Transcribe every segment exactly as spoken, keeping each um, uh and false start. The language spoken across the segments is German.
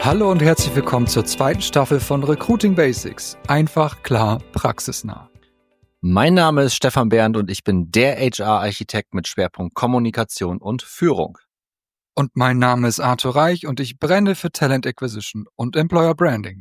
Hallo und herzlich willkommen zur zweiten Staffel von Recruiting Basics. Einfach, klar, praxisnah. Mein Name ist Stefan Bernd und ich bin der H R-Architekt mit Schwerpunkt Kommunikation und Führung. Und mein Name ist Arthur Reich und ich brenne für Talent Acquisition und Employer Branding.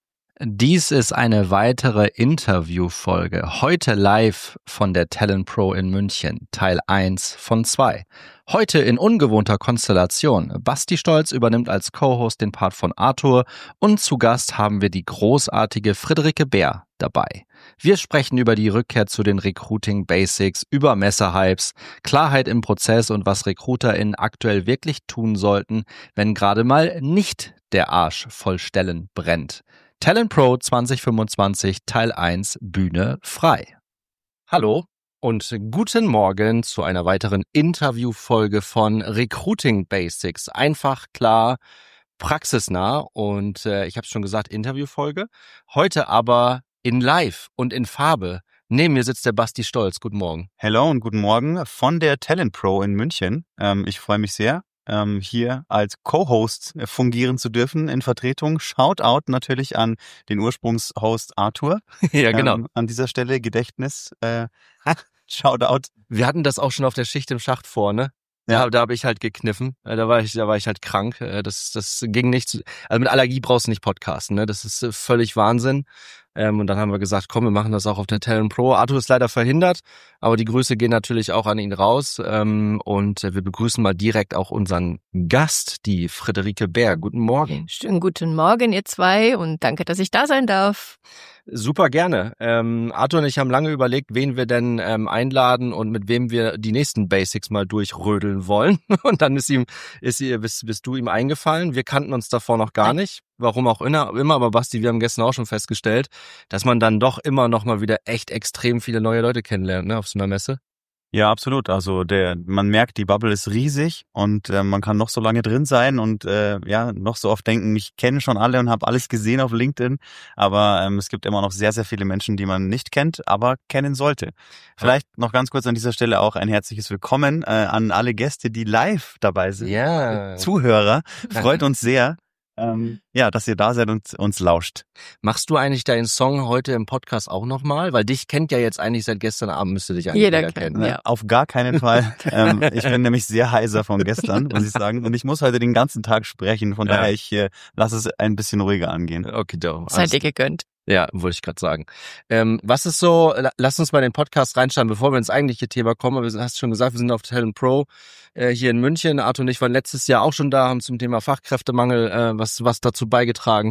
Dies ist eine weitere Interviewfolge, heute live von der Talent Pro in München, Teil eins von zwei. Heute in ungewohnter Konstellation. Basti Stolz übernimmt als Co-Host den Part von Arthur und zu Gast haben wir die großartige Friederike Bär dabei. Wir sprechen über die Rückkehr zu den Recruiting Basics, über Messehypes, Klarheit im Prozess und was RecruiterInnen aktuell wirklich tun sollten, wenn gerade mal nicht der Arsch voll Stellen brennt. Talent Pro zwanzig fünfundzwanzig Teil eins Bühne frei. Hallo und guten Morgen zu einer weiteren Interviewfolge von Recruiting Basics. Einfach, klar, praxisnah und äh, ich habe es schon gesagt, Interviewfolge. Heute aber in Live und in Farbe. Neben mir sitzt der Basti Stolz. Guten Morgen. Hello und guten Morgen von der Talent Pro in München. Ähm, ich freue mich sehr, ähm, hier als Co-Host fungieren zu dürfen in Vertretung. Shoutout natürlich an den Ursprungshost Arthur. Ja, genau. Ähm, an dieser Stelle Gedächtnis. Äh, Shoutout. Wir hatten das auch schon auf der Schicht im Schacht vor, ne? Ja, da, da habe ich halt gekniffen. Da war ich, da war ich halt krank. Das, das ging nicht. Also mit Allergie brauchst du nicht podcasten, ne? Das ist völlig Wahnsinn. Ähm, und dann haben wir gesagt, komm, wir machen das auch auf der Talent Pro. Arthur ist leider verhindert, aber die Grüße gehen natürlich auch an ihn raus. Ähm, und wir begrüßen mal direkt auch unseren Gast, die Friederike Bär. Guten Morgen. Schönen guten Morgen, ihr zwei, und danke, dass ich da sein darf. Super gerne. Ähm, Arthur und ich haben lange überlegt, wen wir denn ähm, einladen und mit wem wir die nächsten Basics mal durchrödeln wollen. Und dann ist ihm, ist ihr, bist, bist du ihm eingefallen. Wir kannten uns davor noch gar nicht. Warum auch immer, immer, aber Basti, wir haben gestern auch schon festgestellt, dass man dann doch immer noch mal wieder echt extrem viele neue Leute kennenlernt, ne, auf so einer Messe. Ja, absolut. Also der, man merkt, die Bubble ist riesig und äh, man kann noch so lange drin sein und äh, ja noch so oft denken, ich kenne schon alle und habe alles gesehen auf LinkedIn. Aber ähm, es gibt immer noch sehr, sehr viele Menschen, die man nicht kennt, aber kennen sollte. Vielleicht noch ganz kurz an dieser Stelle auch ein herzliches Willkommen äh, an alle Gäste, die live dabei sind. Ja. Zuhörer, freut uns sehr. Ähm, ja, dass ihr da seid und uns lauscht. Machst du eigentlich deinen Song heute im Podcast auch nochmal? Weil dich kennt ja jetzt eigentlich seit gestern Abend, müsste dich eigentlich jeder jeder kennt, kennen. ja. Auf gar keinen Fall. ähm, ich bin nämlich sehr heiser von gestern, muss ich sagen. Und ich muss heute den ganzen Tag sprechen. Von Ja. daher, ich äh, lasse es ein bisschen ruhiger angehen. Okay, do. Seid ihr gegönnt. Ja, wollte ich gerade sagen. Ähm, was ist so, lass uns mal den Podcast reinschauen, bevor wir ins eigentliche Thema kommen. Du hast schon gesagt, wir sind auf Talent Pro äh, hier in München. Arthur und ich waren letztes Jahr auch schon da, haben zum Thema Fachkräftemangel äh, was was dazu beigetragen.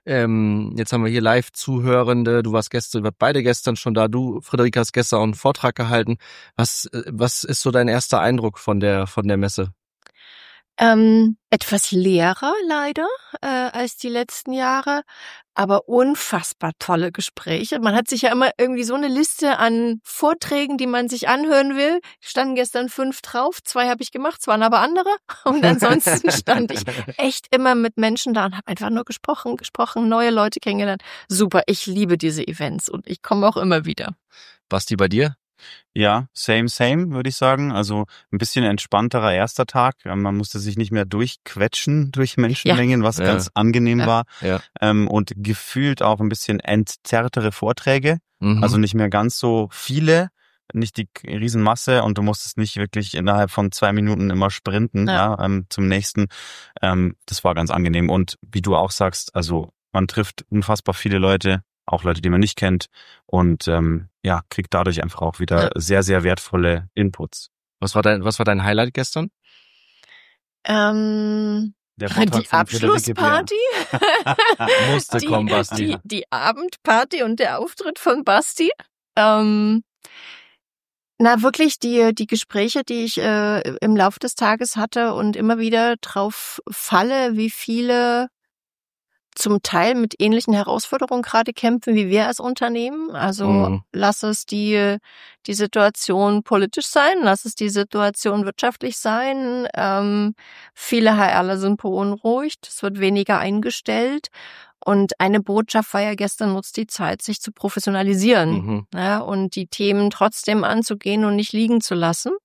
Ähm, jetzt haben wir hier Live-Zuhörende. Du warst gestern, wir waren beide gestern schon da. Du, Friederike, hast gestern auch einen Vortrag gehalten. Was äh, was ist so dein erster Eindruck von der von der Messe? Ähm, etwas leerer leider äh, als die letzten Jahre, aber unfassbar tolle Gespräche. Man hat sich ja immer irgendwie so eine Liste an Vorträgen, die man sich anhören will. Standen gestern fünf drauf, zwei habe ich gemacht, es waren aber andere. Und ansonsten stand ich echt immer mit Menschen da und habe einfach nur gesprochen, gesprochen, neue Leute kennengelernt. Super, ich liebe diese Events und ich komme auch immer wieder. Basti, bei dir? Ja, same, same, würde ich sagen. Also ein bisschen entspannterer erster Tag. Man musste sich nicht mehr durchquetschen durch Menschenmengen, ja. was ja. ganz angenehm ja. war. Ja. Ähm, und gefühlt auch ein bisschen entzerrtere Vorträge. Mhm. Also nicht mehr ganz so viele, nicht die Riesenmasse und du musstest nicht wirklich innerhalb von zwei Minuten immer sprinten ja. Ja, ähm, zum nächsten. Ähm, das war ganz angenehm. Und wie du auch sagst, also man trifft unfassbar viele Leute, auch Leute, die man nicht kennt und ähm, ja, kriegt dadurch einfach auch wieder ja. sehr, sehr wertvolle Inputs. Was war dein, was war dein Highlight gestern? Ähm, Der Vortrag die von Friederike Bär. Abschlussparty, Musste die, kommen, Basti. die, die Abendparty und der Auftritt von Basti. Ähm, na wirklich die die Gespräche, die ich äh, im Laufe des Tages hatte und immer wieder drauf falle, wie viele zum Teil mit ähnlichen Herausforderungen gerade kämpfen wie wir als Unternehmen. Also Mhm. lass es die die Situation politisch sein, lass es die Situation wirtschaftlich sein. Ähm, viele HRler sind beunruhigt, es wird weniger eingestellt. Und eine Botschaft war ja gestern, nutzt die Zeit, sich zu professionalisieren, Mhm. ja, und die Themen trotzdem anzugehen und nicht liegen zu lassen.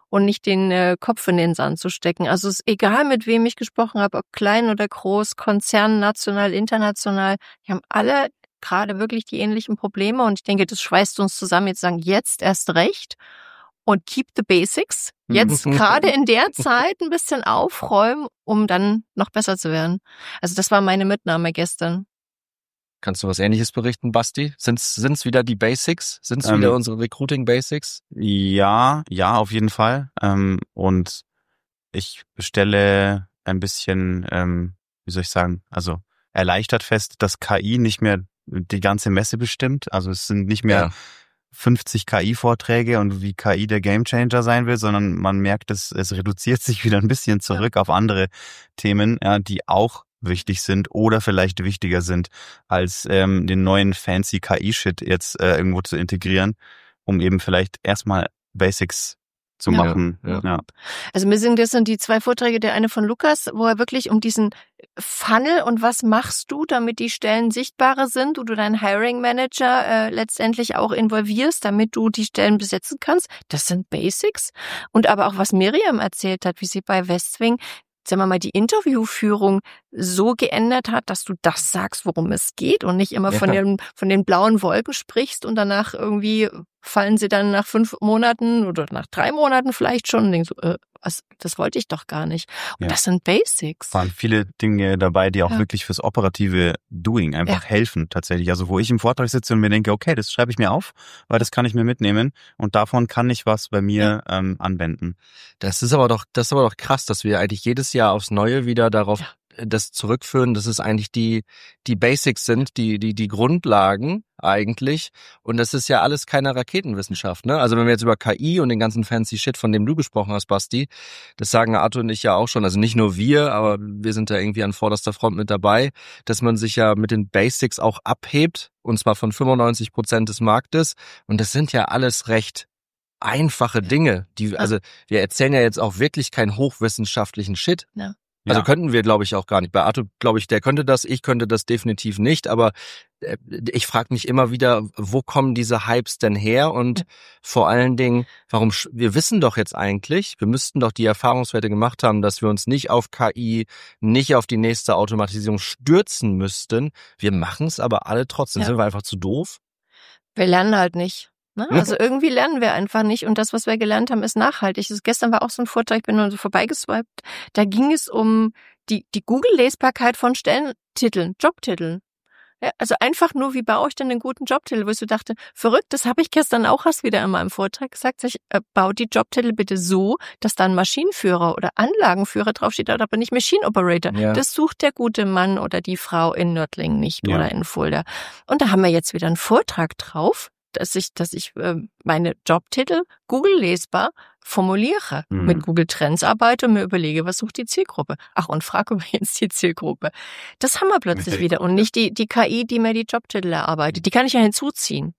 und nicht den äh, Kopf in den Sand zu stecken. Also es ist egal, mit wem ich gesprochen habe, ob klein oder groß, Konzern, national, international, die haben alle gerade wirklich die ähnlichen Probleme und ich denke, das schweißt uns zusammen, jetzt sagen, jetzt erst recht und keep the basics. Jetzt gerade in der Zeit ein bisschen aufräumen, um dann noch besser zu werden. Also das war meine Mitnahme gestern. Kannst du was Ähnliches berichten, Basti? Sind's sind's wieder die Basics? Sind's Ähm, wieder unsere Recruiting Basics? Ja, ja, auf jeden Fall. Ähm, und ich stelle ein bisschen, ähm, wie soll ich sagen, also erleichtert fest, dass K I nicht mehr die ganze Messe bestimmt. Also es sind nicht mehr Ja. fünfzig K I-Vorträge und wie K I der Gamechanger sein will, sondern man merkt, es, es reduziert sich wieder ein bisschen zurück auf andere Themen, ja, die auch wichtig sind oder vielleicht wichtiger sind, als ähm, den neuen fancy K I-Shit jetzt äh, irgendwo zu integrieren, um eben vielleicht erstmal Basics zu Ja. machen. Ja. Ja. Also mir sind das sind die zwei Vorträge, der eine von Lukas, wo er wirklich um diesen Funnel und was machst du, damit die Stellen sichtbarer sind, wo du deinen Hiring Manager äh, letztendlich auch involvierst, damit du die Stellen besetzen kannst. Das sind Basics. Und aber auch was Miriam erzählt hat, wie sie bei Westwing, sagen wir mal, die Interviewführung so geändert hat, dass du das sagst, worum es geht und nicht immer Ja. von den, von den blauen Wolken sprichst und danach irgendwie fallen sie dann nach fünf Monaten oder nach drei Monaten vielleicht schon und denkst so, äh, was, das wollte ich doch gar nicht. Und Ja. das sind Basics. Waren viele Dinge dabei, die auch Ja. wirklich fürs operative Doing einfach Ja. helfen tatsächlich. Also wo ich im Vortrag sitze und mir denke, okay, das schreibe ich mir auf, weil das kann ich mir mitnehmen und davon kann ich was bei mir ähm, anwenden. Das ist aber doch, das ist aber doch krass, dass wir eigentlich jedes Jahr aufs Neue wieder darauf Ja. das zurückführen, dass es eigentlich die die Basics sind, die die die Grundlagen eigentlich. Und das ist ja alles keine Raketenwissenschaft, ne? Also wenn wir jetzt über K I und den ganzen fancy Shit, von dem du gesprochen hast, Basti, das sagen Arthur und ich ja auch schon. Also nicht nur wir, aber wir sind da irgendwie an vorderster Front mit dabei, dass man sich ja mit den Basics auch abhebt, und zwar von fünfundneunzig Prozent des Marktes. Und das sind ja alles recht einfache Dinge, die, also wir erzählen ja jetzt auch wirklich keinen hochwissenschaftlichen Shit. Ja. Also Ja. könnten wir, glaube ich, auch gar nicht. Bei Arthur, glaube ich, der könnte das, ich könnte das definitiv nicht, aber äh, ich frage mich immer wieder, wo kommen diese Hypes denn her und vor allen Dingen, warum, sch- wir wissen doch jetzt eigentlich, wir müssten doch die Erfahrungswerte gemacht haben, dass wir uns nicht auf K I, nicht auf die nächste Automatisierung stürzen müssten. Wir machen es aber alle trotzdem. Ja. Sind wir einfach zu doof? Wir lernen halt nicht. Ne? Ja. Also irgendwie lernen wir einfach nicht und das, was wir gelernt haben, ist nachhaltig. Also gestern war auch so ein Vortrag, ich bin nur so vorbeigeswiped, da ging es um die, die Google-Lesbarkeit von Stellentiteln, Jobtiteln. Ja, also einfach nur, wie baue ich denn einen guten Jobtitel, wo ich so dachte, verrückt, das habe ich gestern auch erst wieder in meinem Vortrag gesagt, sag ich, äh, baut die Jobtitel bitte so, dass da ein Maschinenführer oder Anlagenführer draufsteht, aber nicht Machine Operator. Ja. Das sucht der gute Mann oder die Frau in Nördlingen nicht Ja. oder in Fulda. Und da haben wir jetzt wieder einen Vortrag drauf, dass ich, dass ich äh, meine Jobtitel Google lesbar formuliere, Mhm. mit Google Trends arbeite und mir überlege, was sucht die Zielgruppe. Ach, und frage übrigens die Zielgruppe. Das haben wir plötzlich Sehr wieder und nicht die, die K I, die mir die Jobtitel erarbeitet. Die kann ich ja hinzuziehen.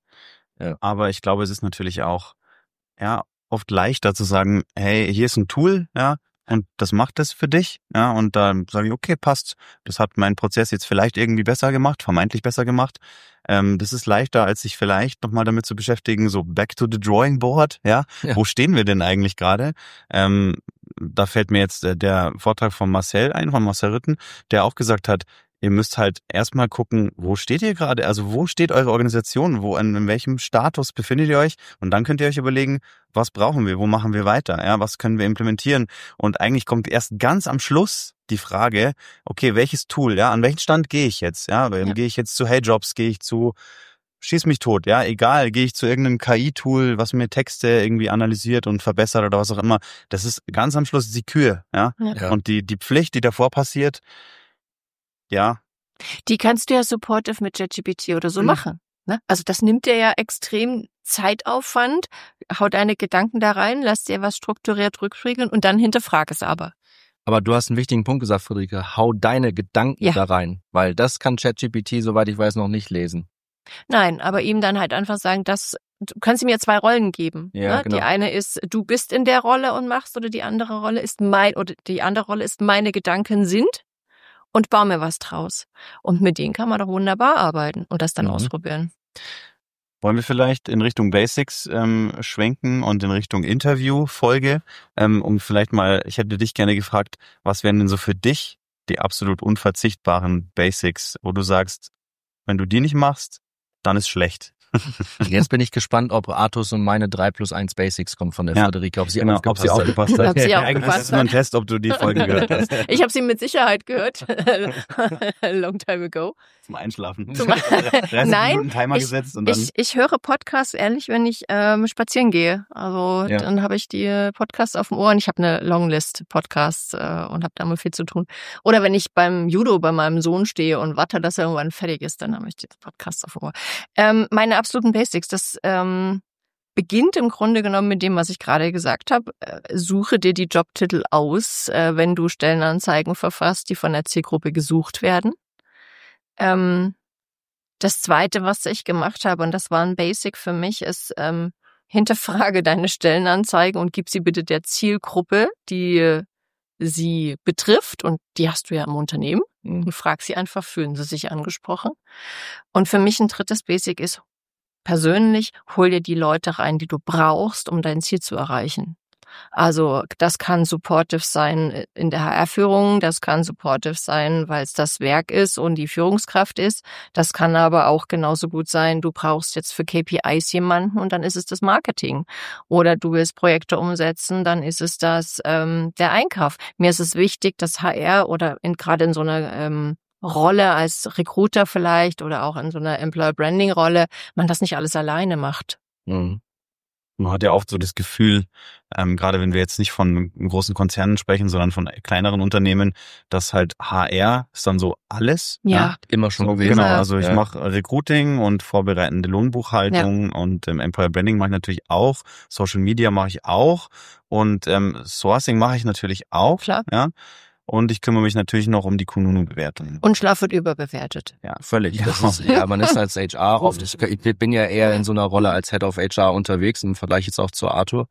Aber ich glaube, es ist natürlich auch ja oft leichter zu sagen, hey, hier ist ein Tool, ja, und das macht es für dich, ja, und dann sage ich, okay, passt, das hat meinen Prozess jetzt vielleicht irgendwie besser gemacht, vermeintlich besser gemacht. Ähm, das ist leichter, als sich vielleicht nochmal damit zu beschäftigen, so back to the drawing board, ja, Ja. wo stehen wir denn eigentlich gerade? Ähm, da fällt mir jetzt äh, der Vortrag von Marcel ein, von Marcel Ritten, der auch gesagt hat, ihr müsst halt erstmal gucken, wo steht ihr gerade? Also wo steht eure Organisation? Wo, in, in welchem Status befindet ihr euch? Und dann könnt ihr euch überlegen, was brauchen wir? Wo machen wir weiter? Ja, was können wir implementieren? Und eigentlich kommt erst ganz am Schluss die Frage, okay, welches Tool? Ja, an welchen Stand gehe ich jetzt? Ja, Ja. gehe ich jetzt zu HeyJobs? Gehe ich zu Schieß mich tot? Ja, egal. Gehe ich zu irgendeinem K I-Tool, was mir Texte irgendwie analysiert und verbessert oder was auch immer? Das ist ganz am Schluss die Kür. Ja, Ja. und die die Pflicht, die davor passiert, ja. Die kannst du ja supportive mit ChatGPT oder so Mhm. machen. Ne? Also das nimmt dir ja extrem Zeitaufwand, hau deine Gedanken da rein, lass dir was strukturiert rückspiegeln und dann hinterfrag es aber. Aber du hast einen wichtigen Punkt gesagt, Friederike. Hau deine Gedanken Ja. da rein, weil das kann ChatGPT, soweit ich weiß, noch nicht lesen. Nein, aber ihm dann halt einfach sagen, dass du kannst ihm ja zwei Rollen geben. Ja, ne? genau. Die eine ist, du bist in der Rolle und machst, oder die andere Rolle ist mein, oder die andere Rolle ist, meine Gedanken sind und baue mir was draus. Und mit denen kann man doch wunderbar arbeiten und das dann Mhm. ausprobieren. Wollen wir vielleicht in Richtung Basics ähm, schwenken und in Richtung Interviewfolge, ähm, um vielleicht mal, ich hätte dich gerne gefragt, was wären denn so für dich die absolut unverzichtbaren Basics, wo du sagst, wenn du die nicht machst, dann ist schlecht. Jetzt bin ich gespannt, ob Artus und meine drei plus eins Basics kommen von der Ja, Friederike, ob sie genau, aufgepasst ob sie aufgepasst hat. Ob sie Ja, aufgepasst eigentlich ist es nur ein Test, ob du die Folge gehört hast. Ich habe sie mit Sicherheit gehört. Long time ago. Zum Einschlafen. Zum dreißig Nein, Minuten Timer ich, gesetzt und dann... Ich, ich höre Podcasts ehrlich, wenn ich ähm, spazieren gehe. Also Ja. dann habe ich die Podcasts auf dem Ohr und ich habe eine Longlist Podcasts äh, und habe da immer viel zu tun. Oder wenn ich beim Judo bei meinem Sohn stehe und warte, dass er irgendwann fertig ist, dann habe ich die Podcasts auf dem Ohr. Ähm, meine absoluten Basics, das ähm, beginnt im Grunde genommen mit dem, was ich gerade gesagt habe. Äh, suche dir die Jobtitel aus, äh, wenn du Stellenanzeigen verfasst, die von der Zielgruppe gesucht werden. Ähm, das Zweite, was ich gemacht habe, und das war ein Basic für mich, ist, ähm, hinterfrage deine Stellenanzeigen und gib sie bitte der Zielgruppe, die sie betrifft, und die hast du ja im Unternehmen, und frag sie einfach, fühlen sie sich angesprochen? Und für mich ein drittes Basic ist, persönlich, hol dir die Leute rein, die du brauchst, um dein Ziel zu erreichen. Also das kann supportive sein in der H R-Führung, das kann supportive sein, weil es das Werk ist und die Führungskraft ist. Das kann aber auch genauso gut sein, du brauchst jetzt für K P Is jemanden und dann ist es das Marketing. Oder du willst Projekte umsetzen, dann ist es das ähm, der Einkauf. Mir ist es wichtig, dass H R oder in, gerade in so einer ähm, Rolle als Recruiter vielleicht oder auch in so einer Employer-Branding-Rolle, man das nicht alles alleine macht. Mhm. Man hat ja oft so das Gefühl, ähm, gerade wenn wir jetzt nicht von großen Konzernen sprechen, sondern von kleineren Unternehmen, dass halt H R ist dann so alles. Ja. Immer schon So, gewesen. genau, Ja. also ich Ja. mache Recruiting und vorbereitende Lohnbuchhaltung und ähm, Employer Branding mache ich natürlich auch, Social Media mache ich auch und ähm, Sourcing mache ich natürlich auch. Klar. Ja. Und ich kümmere mich natürlich noch um die Kununu-Bewertung. Und Schlaf wird überbewertet. Ja, völlig. Ja. Das ist, ja, man ist als H R oft, ich bin ja eher in so einer Rolle als Head of H R unterwegs, im Vergleich jetzt auch zu Arthur.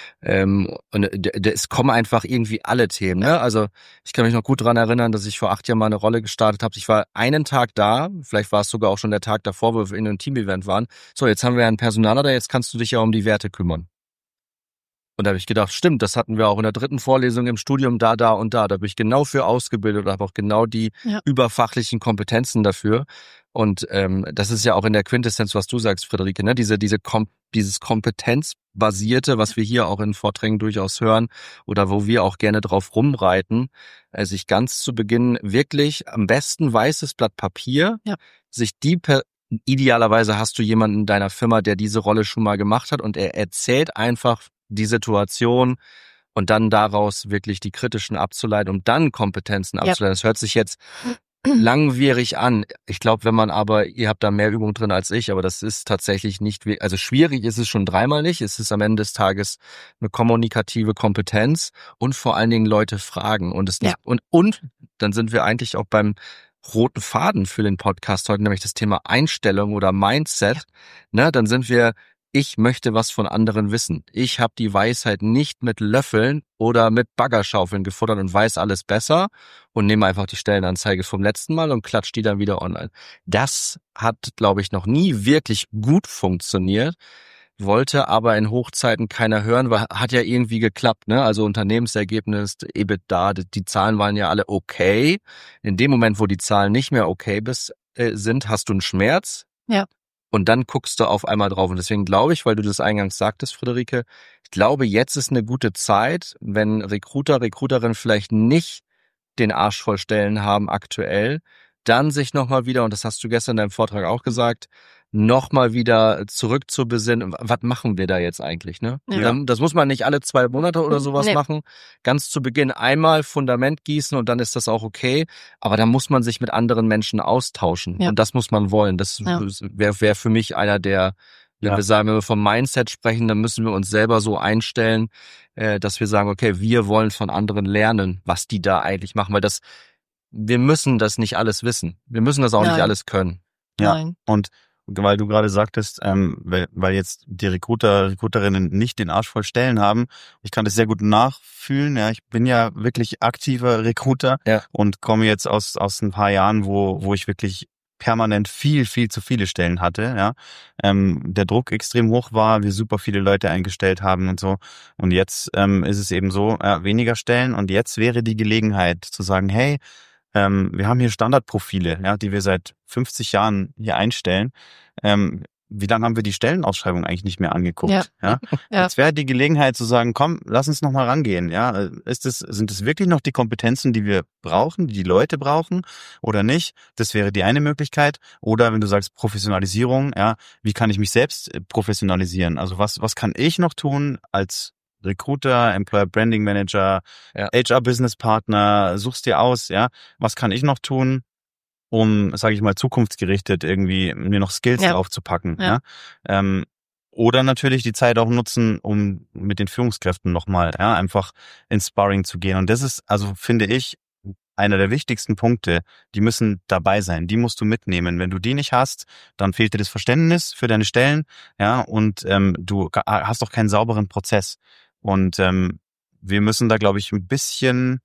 Ähm, und d- d- es kommen einfach irgendwie alle Themen, ne? Also ich kann mich noch gut dran erinnern, dass ich vor acht Jahren mal eine Rolle gestartet habe. Ich war einen Tag da, vielleicht war es sogar auch schon der Tag davor, wo wir in einem Team-Event waren. So, jetzt haben wir einen Personaler da, jetzt kannst du dich ja um die Werte kümmern. Und da habe ich gedacht, stimmt, das hatten wir auch in der dritten Vorlesung im Studium, da, da und da. Da bin ich genau für ausgebildet und habe auch genau die Ja. überfachlichen Kompetenzen dafür. Und ähm, das ist ja auch in der Quintessenz, was du sagst, Friederike, ne? Diese, diese Kom- dieses Kompetenzbasierte, was wir hier auch in Vorträgen durchaus hören oder wo wir auch gerne drauf rumreiten, äh, sich ganz zu Beginn wirklich am besten weißes Blatt Papier, Ja. sich die per idealerweise hast du jemanden in deiner Firma, der diese Rolle schon mal gemacht hat und er erzählt einfach die Situation und dann daraus wirklich die kritischen abzuleiten, um dann Kompetenzen Ja. abzuleiten. Das hört sich jetzt langwierig an. Ich glaube, wenn man aber, ihr habt da mehr Übung drin als ich, aber das ist tatsächlich nicht, we- also schwierig ist es schon dreimal nicht. Es ist am Ende des Tages eine kommunikative Kompetenz und vor allen Dingen Leute fragen und es nicht, Ja. und, und dann sind wir eigentlich auch beim roten Faden für den Podcast heute, nämlich das Thema Einstellung oder Mindset. Ne, dann sind wir, ich möchte was von anderen wissen. Ich habe die Weisheit nicht mit Löffeln oder mit Baggerschaufeln gefuttert und weiß alles besser und nehme einfach die Stellenanzeige vom letzten Mal und klatsch die dann wieder online. Das hat, glaube ich, noch nie wirklich gut funktioniert, wollte aber in Hochzeiten keiner hören, weil hat ja irgendwie geklappt, ne? Also Unternehmensergebnis, EBITDA, die Zahlen waren ja alle okay. In dem Moment, wo die Zahlen nicht mehr okay bist, äh, sind, hast du einen Schmerz. Ja. Und dann guckst du auf einmal drauf. Und deswegen glaube ich, weil du das eingangs sagtest, Friederike, ich glaube, jetzt ist eine gute Zeit, wenn Recruiter, Recruiterinnen vielleicht nicht den Arsch voll Stellen haben aktuell, dann sich nochmal wieder, und das hast du gestern in deinem Vortrag auch gesagt, nochmal wieder zurück zu besinnen, was machen wir da jetzt eigentlich, ne? Ja. Dann- Das muss man nicht alle zwei Monate oder sowas Nee. machen. Ganz zu Beginn einmal Fundament gießen und dann ist das auch okay. Aber da muss man sich mit anderen Menschen austauschen. Ja. Und das muss man wollen. Das Ja. wäre wär für mich einer der, wenn Ja. wir sagen, wenn wir vom Mindset sprechen, dann müssen wir uns selber so einstellen, äh, dass wir sagen, okay, wir wollen von anderen lernen, was die da eigentlich machen. Weil das, wir müssen das nicht alles wissen. Wir müssen das auch Nein. nicht alles können. Ja. Nein. Und weil du gerade sagtest, ähm, weil, weil jetzt die Recruiter, Recruiterinnen nicht den Arsch voll Stellen haben, ich kann das sehr gut nachfühlen. Ja, ich bin ja wirklich aktiver Recruiter Ja. und komme jetzt aus aus ein paar Jahren, wo wo ich wirklich permanent viel, viel zu viele Stellen hatte, ja, ähm, der Druck extrem hoch war, wir super viele Leute eingestellt haben und so. Und jetzt ähm, ist es eben so, ja, weniger Stellen und jetzt wäre die Gelegenheit zu sagen, hey, ähm, wir haben hier Standardprofile, ja, die wir seit fünfzig Jahren hier einstellen. Ähm, wie lange haben wir die Stellenausschreibung eigentlich nicht mehr angeguckt? Ja. Ja? Ja. Jetzt wäre die Gelegenheit zu sagen, komm, lass uns noch mal rangehen. Ja, ist es, sind es wirklich noch die Kompetenzen, die wir brauchen, die die Leute brauchen oder nicht? Das wäre die eine Möglichkeit. Oder wenn du sagst Professionalisierung, ja, wie kann ich mich selbst professionalisieren? Also was, was kann ich noch tun als Recruiter, Employer Branding Manager, Ja. H R Business Partner, suchst dir aus, ja, was kann ich noch tun, um, sage ich mal, zukunftsgerichtet irgendwie mir noch Skills Ja. draufzupacken. Ja. Ja. Ähm, oder natürlich die Zeit auch nutzen, um mit den Führungskräften nochmal, ja, einfach ins Sparring zu gehen. Und das ist, also finde ich, einer der wichtigsten Punkte. Die müssen dabei sein. Die musst du mitnehmen. Wenn du die nicht hast, dann fehlt dir das Verständnis für deine Stellen, ja, und ähm, du hast auch keinen sauberen Prozess. Und ähm, wir müssen da, glaube ich, ein bisschen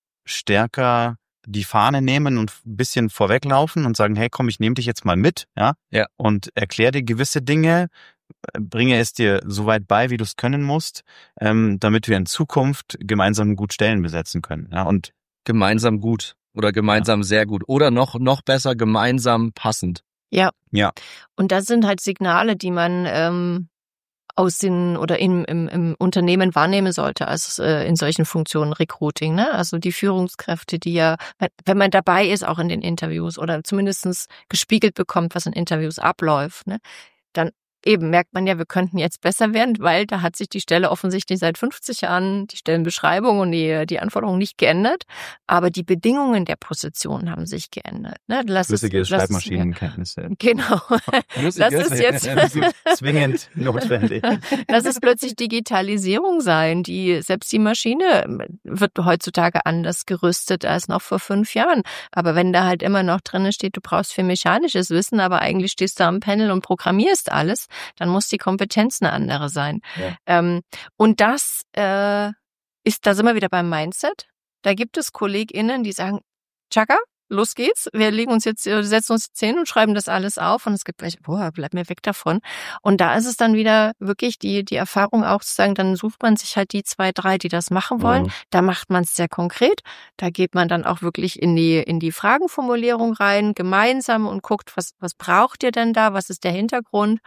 stärker die Fahne nehmen und ein bisschen vorweglaufen und sagen, hey, komm, ich nehme dich jetzt mal mit, ja, Ja. und erkläre dir gewisse Dinge, bringe es dir so weit bei, wie du es können musst, ähm, damit wir in Zukunft gemeinsam gut Stellen besetzen können. Ja, und Gemeinsam gut oder gemeinsam sehr gut oder noch noch besser gemeinsam passend. Ja. Ja. Und das sind halt Signale, die man ähm, aus den oder im, im, im Unternehmen wahrnehmen sollte, als äh, in solchen Funktionen Recruiting, ne? Also die Führungskräfte, die ja, wenn man dabei ist, auch in den Interviews oder zumindest gespiegelt bekommt, was in Interviews abläuft, ne? Dann eben merkt man ja, wir könnten jetzt besser werden, weil da hat sich die Stelle offensichtlich seit fünfzig Jahren, die Stellenbeschreibung und die, die Anforderungen nicht geändert, aber die Bedingungen der Position haben sich geändert. Ne? Lass flüssige es, lass es, Schreibmaschinenkenntnisse. genau. Das ist jetzt zwingend notwendig. Lass es plötzlich Digitalisierung sein. Die, selbst die Maschine wird heutzutage anders gerüstet als noch vor fünf Jahren. Aber wenn da halt immer noch drin steht, du brauchst viel mechanisches Wissen, aber eigentlich stehst du am Panel und programmierst alles, dann muss die Kompetenz eine andere sein. Ja. Ähm, und das äh, ist, da sind wir wieder beim Mindset. Da gibt es KollegInnen, die sagen, Chaka, los geht's, wir legen uns jetzt, setzen uns jetzt hin und schreiben das alles auf und es gibt welche, boah, bleib mir weg davon. Und da ist es dann wieder wirklich die die Erfahrung auch zu sagen, dann sucht man sich halt die zwei, drei, die das machen wollen. Mhm. Da macht man es sehr konkret. Da geht man dann auch wirklich in die in die Fragenformulierung rein, gemeinsam und guckt, was was braucht ihr denn da, was ist der Hintergrund?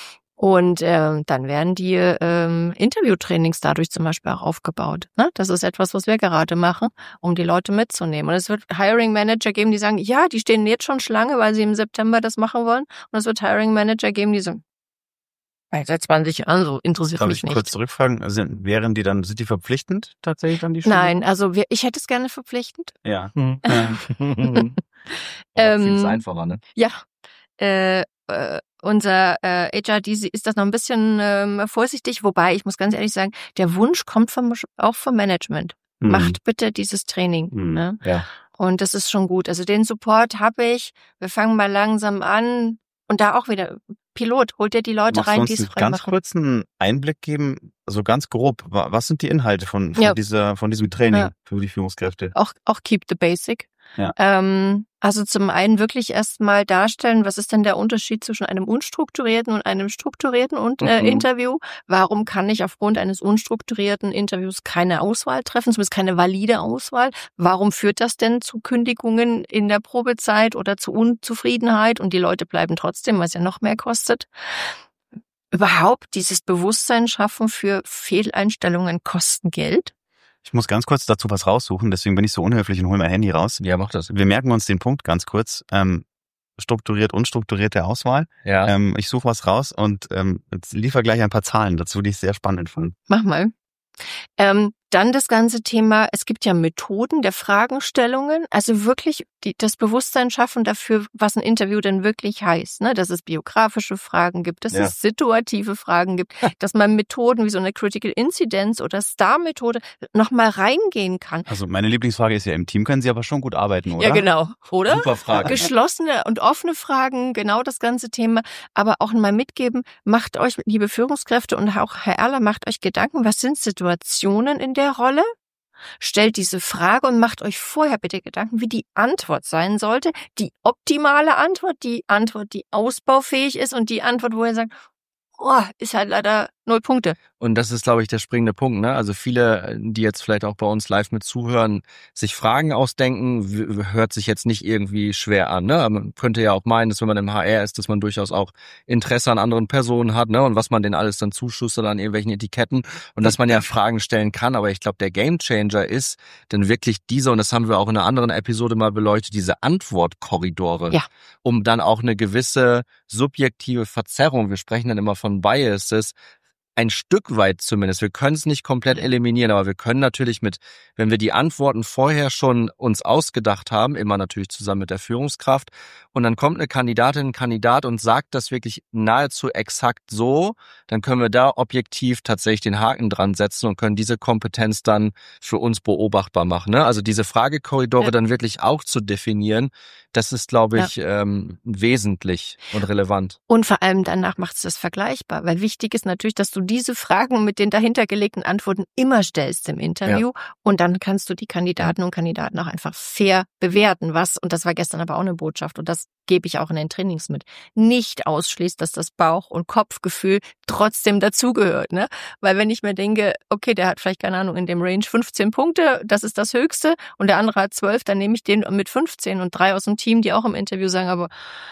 Und äh, dann werden die ähm, Interviewtrainings dadurch zum Beispiel auch aufgebaut. Ne? Das ist etwas, was wir gerade machen, um die Leute mitzunehmen. Und es wird Hiring Manager geben, die sagen, ja, die stehen jetzt schon Schlange, weil sie im September das machen wollen. Und es wird Hiring Manager geben, die sagen, seit zwanzig Jahren so interessiert Darf mich ich nicht. kurz zurückfragen? Also, wären die dann, sind die verpflichtend tatsächlich dann die Schule? Nein, also wir, ich hätte es gerne verpflichtend. Ja. Hm. ähm, Vieles einfacher, ne? Ja, äh, äh, unser äh, H R D ist das noch ein bisschen ähm, vorsichtig, wobei ich muss ganz ehrlich sagen, der Wunsch kommt vom, auch vom Management. Mhm. Macht bitte dieses Training. Mhm. Ne? Ja. Und das ist schon gut. Also den Support habe ich. Wir fangen mal langsam an. Und da auch wieder, Pilot, holt ihr die Leute Magst rein, du uns die es einen frei ganz machen. kurzen Einblick geben, so ganz grob, wa- was sind die Inhalte von, von Ja. dieser, von diesem Training Ja. für die Führungskräfte? Auch, auch keep the basic. Ja. Ähm, also zum einen wirklich erstmal darstellen, was ist denn der Unterschied zwischen einem unstrukturierten und einem strukturierten und, äh, Mhm. Interview? Warum kann ich aufgrund eines unstrukturierten Interviews keine Auswahl treffen, zumindest keine valide Auswahl? Warum führt das denn zu Kündigungen in der Probezeit oder zu Unzufriedenheit und die Leute bleiben trotzdem, was ja noch mehr kostet? Überhaupt dieses Bewusstsein schaffen für Fehleinstellungen kosten Geld. Ich muss ganz kurz dazu was raussuchen, deswegen bin ich so unhöflich und hole mein Handy raus. Ja, mach das. Wir merken uns den Punkt ganz kurz. Ähm, strukturiert, unstrukturierte Auswahl. Ja. Ähm, ich suche was raus und ähm, jetzt liefer gleich ein paar Zahlen dazu, die ich sehr spannend fand. Mach mal. Ähm, dann das ganze Thema, es gibt ja Methoden der Fragestellungen, also wirklich die, das Bewusstsein schaffen dafür, was ein Interview denn wirklich heißt, ne? Dass es biografische Fragen gibt, dass Ja. es situative Fragen gibt, dass man Methoden wie so eine Critical Incidence oder Star-Methode nochmal reingehen kann. Also meine Lieblingsfrage ist ja, im Team können Sie aber schon gut arbeiten, oder? Ja, genau, oder? Super Frage. Geschlossene und offene Fragen, genau das ganze Thema, aber auch mal mitgeben, macht euch, liebe Führungskräfte und auch Herr Erler, macht euch Gedanken, was sind Situationen in der Rolle? stellt diese Frage und macht euch vorher bitte Gedanken, wie die Antwort sein sollte. Die optimale Antwort, die Antwort, die ausbaufähig ist und die Antwort, wo ihr sagt, oh, ist halt leider null Punkte. Und das ist, glaube ich, der springende Punkt, ne? Also viele, die jetzt vielleicht auch bei uns live mit zuhören, sich Fragen ausdenken, w- hört sich jetzt nicht irgendwie schwer an, ne? Man könnte ja auch meinen, dass wenn man im H R ist, dass man durchaus auch Interesse an anderen Personen hat, ne? Und was man denen alles dann zuschustert an irgendwelchen Etiketten und dass man ja Fragen stellen kann. Aber ich glaube, der Gamechanger ist dann wirklich dieser, und das haben wir auch in einer anderen Episode mal beleuchtet, diese Antwortkorridore, Ja. um dann auch eine gewisse subjektive Verzerrung, wir sprechen dann immer von Biases, ein Stück weit zumindest. Wir können es nicht komplett eliminieren, aber wir können natürlich mit, wenn wir die Antworten vorher schon uns ausgedacht haben, immer natürlich zusammen mit der Führungskraft, und dann kommt eine Kandidatin, ein Kandidat und sagt das wirklich nahezu exakt so, dann können wir da objektiv tatsächlich den Haken dran setzen und können diese Kompetenz dann für uns beobachtbar machen. Ne? Also diese Fragekorridore Ja. dann wirklich auch zu definieren, das ist, glaube ich, ähm, wesentlich und relevant. Und vor allem danach macht es das vergleichbar, weil wichtig ist natürlich, dass du diese Fragen mit den dahintergelegten Antworten immer stellst im Interview und dann kannst du die Kandidaten und Kandidaten auch einfach fair bewerten, was, und das war gestern aber auch eine Botschaft und das gebe ich auch in den Trainings mit, nicht ausschließt, dass das Bauch- und Kopfgefühl trotzdem dazugehört, ne? Weil wenn ich mir denke, okay, der hat vielleicht, keine Ahnung, in dem Range fünfzehn Punkte, das ist das Höchste und der andere hat zwölf, dann nehme ich den mit fünfzehn und drei aus dem Team, die auch im Interview sagen, aber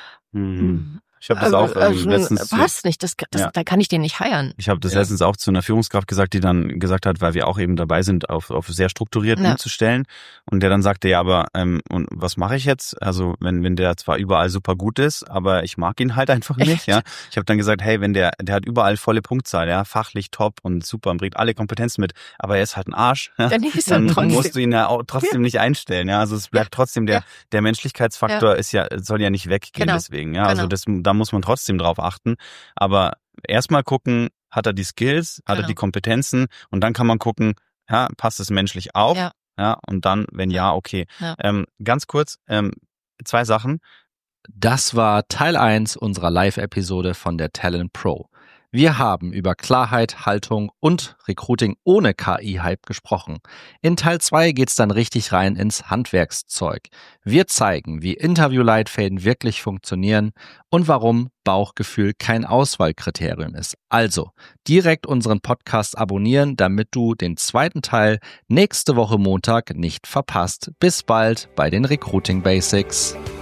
Mhm. Ich habe das also, auch ähm, also, letztens zu, passt nicht, das, das, Ja. da kann ich den nicht heiern. ich habe das Ja. letztens auch zu einer Führungskraft gesagt, die dann gesagt hat, weil wir auch eben dabei sind, auf, auf sehr strukturiert Ja. umzustellen, und der dann sagte, ja, aber ähm, und was mache ich jetzt? Also wenn wenn der zwar überall super gut ist, aber ich mag ihn halt einfach nicht, ja. Ich habe dann gesagt, hey, wenn der der hat überall volle Punktzahl, ja, fachlich top und super und bringt alle Kompetenzen mit, aber er ist halt ein Arsch, ja, Dann ist er dann trotzdem. musst du ihn ja auch trotzdem nicht einstellen, ja. Also es bleibt trotzdem der Ja. der Menschlichkeitsfaktor ist ja soll ja nicht weggehen Genau. deswegen, ja. Also Genau. das da muss man trotzdem drauf achten, aber erstmal gucken, hat er die Skills, hat Genau. er die Kompetenzen, und dann kann man gucken, ja, passt es menschlich auch, Ja. ja, und dann, wenn ja, okay. Ja. Ähm, ganz kurz, ähm, zwei Sachen. Das war Teil eins unserer Live-Episode von der Talent Pro. Wir haben über Klarheit, Haltung und Recruiting ohne K I-Hype gesprochen. In Teil zwei geht's dann richtig rein ins Handwerkszeug. Wir zeigen, wie Interviewleitfäden wirklich funktionieren und warum Bauchgefühl kein Auswahlkriterium ist. Also direkt unseren Podcast abonnieren, damit du den zweiten Teil nächste Woche Montag nicht verpasst. Bis bald bei den Recruiting Basics.